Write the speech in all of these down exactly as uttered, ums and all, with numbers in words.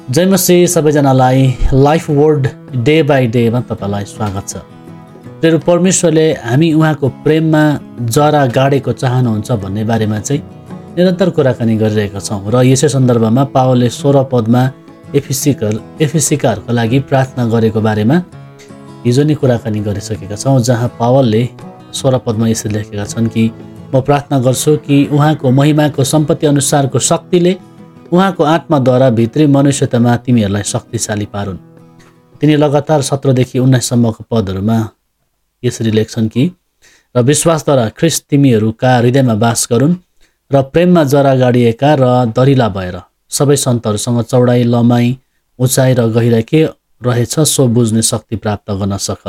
जय मसीह सबैजनालाई life word day by डेमा तपाईलाई स्वागत छ। तेरो परमेश्वरले हामी उहाँको प्रेममा जरा गाडेको चाहनुहुन्छ भन्ने बारेमा चाहिँ निरन्तर कुराकानी गरिरहेका छौँ र यसै सन्दर्भमा पावलले सोह्र पदमा एफिसीकर एफिसीकाहरूको लागि प्रार्थना गरेको बारेमा हिजो नै कुराकानी गरिसकेका छौँ, जहाँ पावलले सोह्र पदमा यसरी लेखेका छन् कि म प्रार्थना गर्छु कि उहाँको महिमाको सम्पत्ति अनुसारको शक्तिले उहाँको आत्माद्वारा भित्री मनुष्यतामा तिमीहरूलाई शक्तिशाली पारुन्। तिनी लगातार सत्रदेखि उन्नाइससम्मको पदहरूमा यसरी लेख्छन् कि र विश्वासद्वारा ख्रिस्ट तिमीहरूका हृदयमा बास गरून् र प्रेममा जरा गाडिएका र दरिला भएर सबै सन्तहरूसँग चौडाइ, लम्बाइ, उचाइ र गहिराइ के रहेछ सो बुझ्ने शक्ति प्राप्त गर्न सक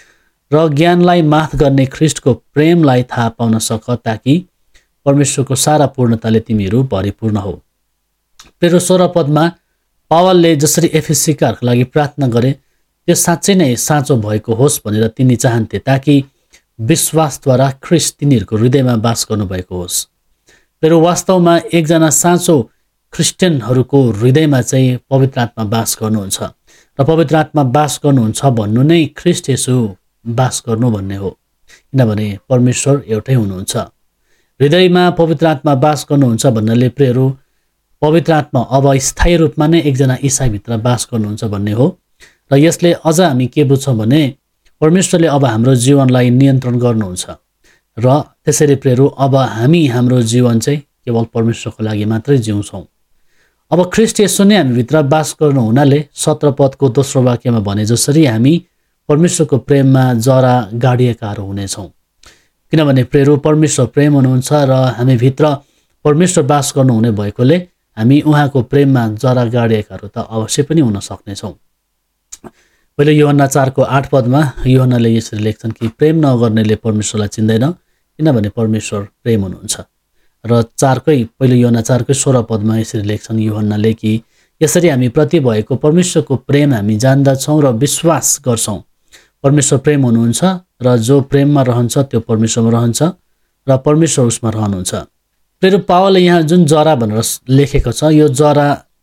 र ज्ञानलाई माथ गर्ने ख्रिस्टको प्रेमलाई थाहा पाउन सक, ताकि परमेश्वरको सारा पूर्णताले तिमीहरू भरिपूर्ण हो। तेरो सोह्र पदमा पावलले जसरी एफिसीकाहरूको लागि प्रार्थना गरे त्यो साँच्चै नै साँचो भएको होस् भनेर तिनी चाहन्थे, ताकि विश्वासद्वारा ख्रिस्ट तिनीहरूको हृदयमा बास गर्नुभएको होस्। तेरो वास्तवमा एकजना साँचो क्रिस्चियनहरूको हृदयमा चाहिँ पवित्र आत्मा बास गर्नुहुन्छ र पवित्र आत्मा बास गर्नुहुन्छ भन्नु नै ख्रिस्ट येशू बास गर्नु भन्ने हो, किनभने परमेश्वर एउटै हुनुहुन्छ। हृदयमा पवित्र आत्मा बास गर्नुहुन्छ भन्नाले प्रियहरू पवित्र आत्मा अब स्थायी रूपमा नै एकजना ईसाईभित्र बास गर्नुहुन्छ भन्ने हो। र यसले अझ हामी के बुझ्छौँ भने परमेश्वरले अब हाम्रो जीवनलाई नियन्त्रण गर्नुहुन्छ र त्यसरी प्रियहरू अब हामी हाम्रो जीवन चाहिँ केवल परमेश्वरको लागि मात्रै जिउँछौँ। अब ख्रिस्ट येशू नै हामीभित्र बास गर्नु हुनाले सत्र पदको दोस्रो वाक्यमा भने जसरी हामी परमेश्वरको प्रेममा जरा गाडिएकाहरू हुनेछौँ, किनभने प्रियहरू परमेश्वर प्रेम हुनुहुन्छ र हामीभित्र परमेश्वर बास गर्नुहुने भएकोले हामी उहाँको प्रेममा जरा गाडिएकाहरू त अवश्य पनि हुन सक्नेछौँ। पहिले यूहन्ना चारको आठ पदमा यूहन्नाले यसरी लेख्छन् कि प्रेम नगर्नेले परमेश्वरलाई चिन्दैन, किनभने परमेश्वर प्रेम हुनुहुन्छ। र चारकै पहिले यूहन्ना चारकै सोह्र पदमा यसरी लेख्छन् यूहन्नाले कि यसरी हामी प्रति भएको परमेश्वरको प्रेम हामी जान्दछौँ र विश्वास गर्छौँ। परमेश्वर प्रेम हुनुहुन्छ र जो प्रेममा रहन्छ त्यो परमेश्वरमा रहन्छ र परमेश्वर उसमा रहनुहुन्छ। फेरि पावलले यहाँ जुन जरा भनेर लेखेको छ, यो जरा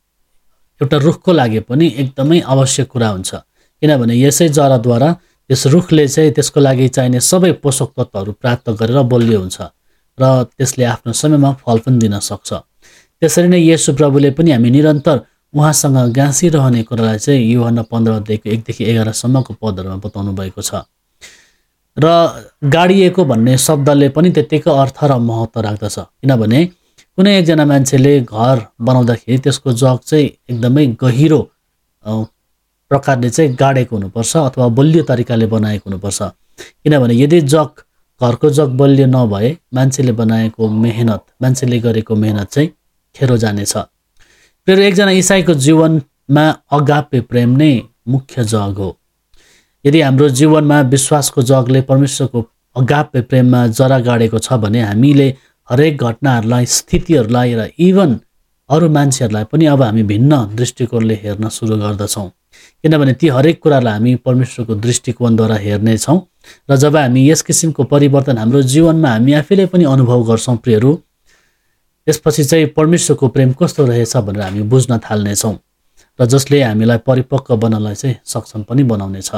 एउटा रुखको लागि पनि एकदमै आवश्यक कुरा हुन्छ, किनभने यसै जराद्वारा यस रुखले चाहिँ त्यसको लागि चाहिने सबै पोषक तत्त्वहरू प्राप्त गरेर बलियो हुन्छ र त्यसले आफ्नो समयमा फल पनि दिन सक्छ। त्यसरी नै येशू प्रभुले पनि हामी निरन्तर उहाँसँग गाँसिरहने कुरालाई चाहिँ यूहन्ना पन्ध्र अध्यायको एकदेखि एघारसम्मको पदहरूमा बताउनु भएको छ। र गाडिएको भन्ने शब्दले पनि त्यत्तिकै अर्थ र महत्त्व राख्दछ, किनभने कुनै एकजना मान्छेले घर बनाउँदाखेरि त्यसको जग चाहिँ एकदमै गहिरो प्रकारले चाहिँ गाडेको हुनुपर्छ अथवा बलियो तरिकाले बनाएको हुनुपर्छ, किनभने यदि जग घरको जग बलियो नभए मान्छेले बनाएको मेहनत मान्छेले गरेको मेहनत चाहिँ खेरो जानेछ। फेरि एकजना इसाईको जीवनमा अगापे प्रेम नै मुख्य जग हो। यदि हाम्रो जीवनमा विश्वासको जगले परमेश्वरको अगापे प्रेममा जरा गाडेको छ भने हामीले हरेक घटनाहरूलाई, स्थितिहरूलाई र इभन अरू मान्छेहरूलाई पनि अब हामी भिन्न दृष्टिकोणले हेर्न सुरु गर्दछौँ, किनभने ती हरेक कुरालाई हामी परमेश्वरको दृष्टिकोणद्वारा हेर्नेछौँ। र जब हामी यस किसिमको परिवर्तन हाम्रो जीवनमा हामी आफैले पनि अनुभव गर्छौँ प्रियहरू, त्यसपछि चाहिँ परमेश्वरको प्रेम कस्तो रहेछ भनेर हामी बुझ्न थाल्नेछौँ र जसले हामीलाई परिपक्व बन्नलाई चाहिँ सक्षम पनि बनाउनेछ।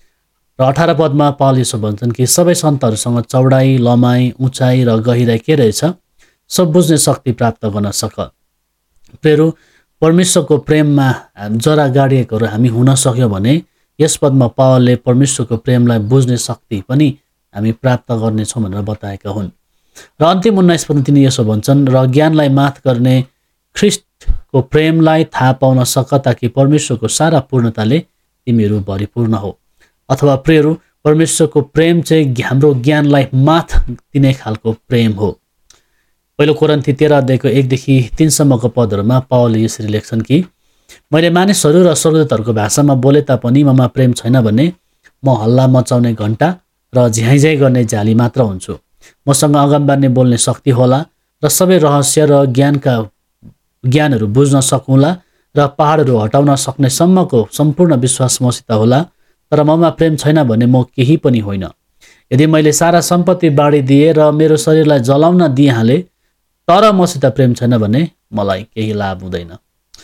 र अठार पदमा पावल यसो भन्छन् कि सबै सन्तहरूसँग चौडाइ, लम्बाइ, उचाइ र गहिराइ के रहेछ सब बुझ्ने शक्ति प्राप्त गर्न सक। प्रियहरू परमेश्वरको प्रेममा जरा गाडिएकोहरू हामी हुन सक्यौँ भने यस पदमा पावलले परमेश्वरको प्रेमलाई बुझ्ने शक्ति पनि हामी प्राप्त गर्नेछौँ भनेर बताएका हुन्। र अन्तिम उन्नाइस पदमा तिनी यसो भन्छन् र ज्ञानलाई माथ गर्ने ख्रिस्टको प्रेमलाई थाहा पाउन सक, ताकि परमेश्वरको सारा पूर्णताले तिमीहरू भरिपूर्ण हो। अथवा प्रियहरू परमेश्वरको प्रेम चाहिँ हाम्रो ज्ञानलाई माथ दिने खालको प्रेम हो। पहिलो कोरिन्थी तेह्र अध्यायको एकदेखि तीनसम्मको पदहरूमा पावलले यसरी लेख्छन् कि मैले मानिसहरू र स्वर्गदूतहरूको भाषामा बोले तापनि ममा प्रेम छैन भने म हल्ला मचाउने घण्टा र झ्याइझ्याइ गर्ने झाली मात्र हुन्छु। मसँग अगमबानी बोल्ने शक्ति होला र सबै रहस्य र ज्ञानका ज्ञानहरू बुझ्न सकौँला र पहाडहरू हटाउन सक्ने सम्मको सम्पूर्ण विश्वास मसित होला, तर ममा प्रेम छैन भने म केही पनि होइन। यदि मैले सारा सम्पत्ति बाँडिदिए र मेरो शरीरलाई जलाउन दिइहालेँ तर मसित प्रेम छैन भने मलाई केही लाभ हुँदैन।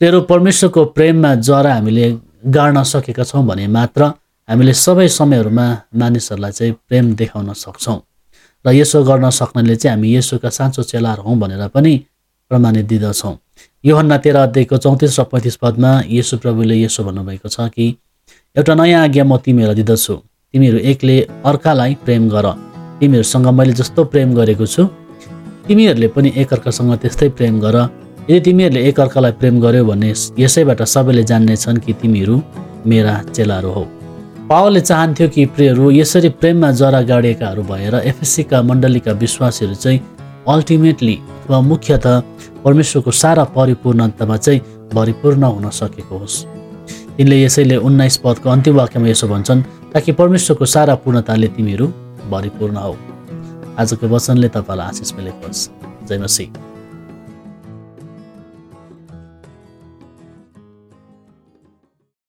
तेरो परमेश्वरको प्रेममा जरा हामीले गाड्न सकेका छौँ भने मात्र हामीले सबै समयहरूमा मानिसहरूलाई चाहिँ प्रेम देखाउन सक्छौँ र यसो गर्न सक्नाले चाहिँ हामी येशूका साँचो चेलाहरू हौँ भनेर पनि प्रमाणित दिँदछौँ। यूहन्ना तेह्र अध्यायको चौतिस र पैँतिस पदमा येशू प्रभुले यसो भन्नुभएको छ कि एउटा नयाँ आज्ञा म तिमीहरूलाई दिँदछु, तिमीहरू एकले अर्कालाई प्रेम गर। तिमीहरूसँग मैले जस्तो प्रेम गरेको छु तिमीहरूले पनि एकअर्कासँग त्यस्तै प्रेम गर। यदि तिमीहरूले एकअर्कालाई प्रेम गर्यो भने यसैबाट सबैले जान्नेछन् कि तिमीहरू मेरा चेलाहरू हौ। पावलले चाहन्थ्यो कि प्रियहरू यसरी प्रेममा जरा गाडिएकाहरू भएर एफएससीका मण्डलीका विश्वासीहरू चाहिँ अल्टिमेटली वा मुख्यतः परमेश्वरको सारा परिपूर्णतामा चाहिँ भरिपूर्ण हुन सकेको होस्। तिनले यसैले उन्नाइस पदको अन्तिम वाक्यमा यसो भन्छन्, ताकि परमेश्वरको सारा पूर्णताले तिमीहरू भरिपूर्ण हौ। आजको वचनले तपाईँलाई आशिष मिलेको होस्। जय मसीह।